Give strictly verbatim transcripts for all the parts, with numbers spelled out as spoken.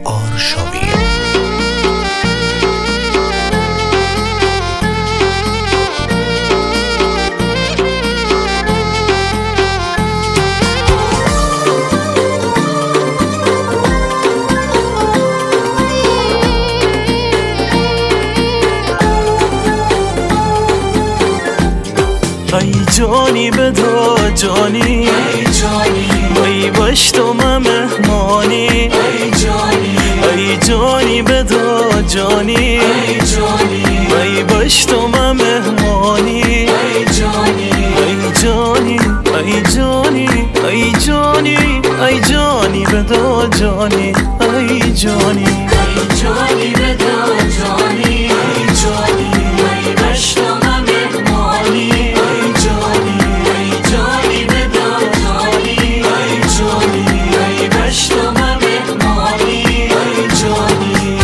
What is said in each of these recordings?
آرشاوی. ای جانی بدا جانی، ای جانی ای باش تو من مهمانی، ای جانی ای جانی بدا جانی، ای جانی ای باش تو من مهمانی، ای جانی ای جانی ای جانی ای جانی ای جانی بدا جانی، ای جانی ای جانی بدا جانی، ای جانی ای باش تو من مهمانی، ای جانی ای جانی بدا جانی، ای جانی ای باش تو من مهمانی، ای جانی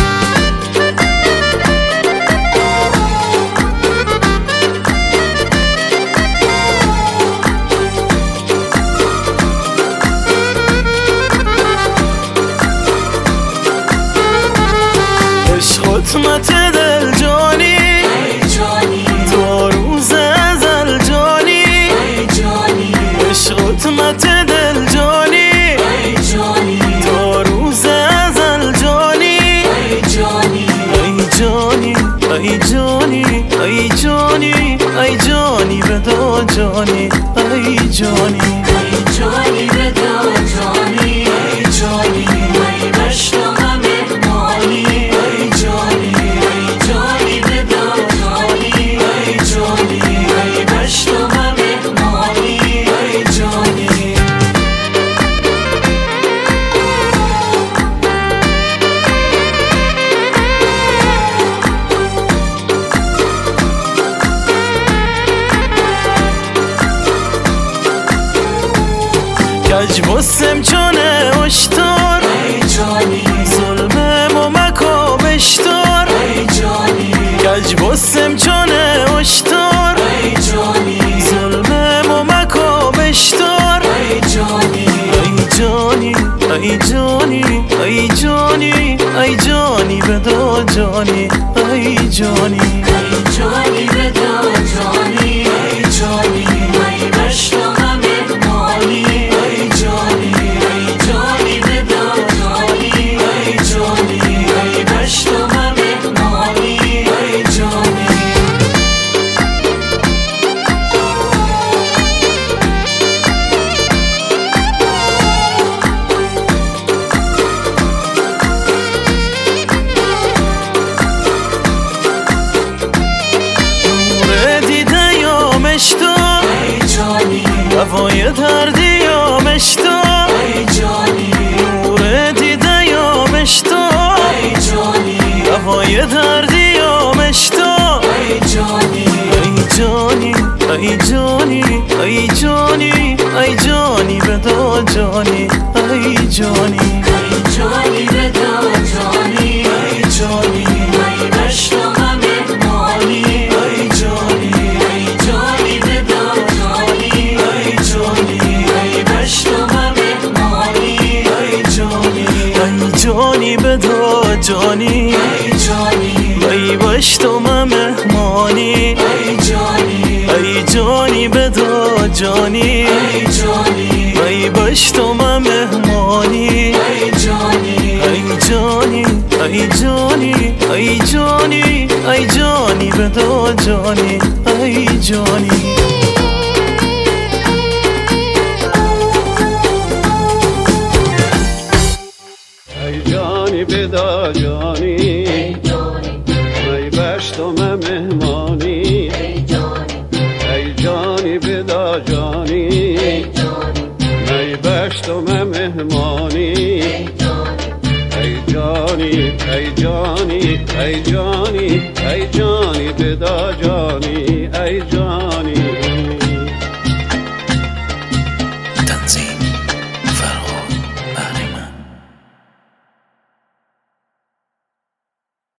خطمت دل جانی، ای جانی تا روز ازل جانی، ای جانی عشق خطمت دل جانی، ای جانی تا روز ازل جانی، ای جانی ای جانی ای جانی ای جانی ای جانی بدا جانی، ای جانی ای جانی بدا جانی، ای جانی ای باش تو من مهمانی، ای جانی ای جانی بدا جانی، ای جانی ای باش تو من مهمانی، ای جانی کج بسم چونه اشتار، ای جانی ظلم و مکا بشتار، ای جانی کج بسم چونه اشتار، ای جانی ظلم و مکا بشتار، ای جانی ای جانی ای جانی ای جانی ای جانی بدا جانی، ای جانی ای جانی بدا جانی، ای جانی ای باش تو من مهمانی، ای جانی ای جانی بدا جانی، ای جانی ای باش تو من مهمانی، ای جانی نور دیده یا مشتو، ای جانی هوای دردی یا مشتو، ای جانی نور دیده یا مشتو، ای جانی هوای دردی یا مشتو، ای جانی ای جانی ای جانی ای جانی ای جانی بدا جانی، ای جانی ای جانی بدا جانی، ای جانی ای باش تو من مهمانی، ای جانی ای جانی بدا جانی، ای جانی ای باش تو من مهمانی، ای جانی ای جانی بدا جانی، ای جانی ای باش تو من مهمانی، ای جانی ای جانی بدا جانی، ای جانی ای باش تو من مهمانی، ای جانی ای جانی ای جانی ای جانی ای جانی بدا جانی، ای جانی ای جانی بدا جانی، ای جانی ای باش تو من مهمانی، ای جانی ای جانی بدا جانی، ای جانی ای باش تو من مهمانی، ای جانی ای جانی ای جانی ای جانی ای جانی بدا جانی.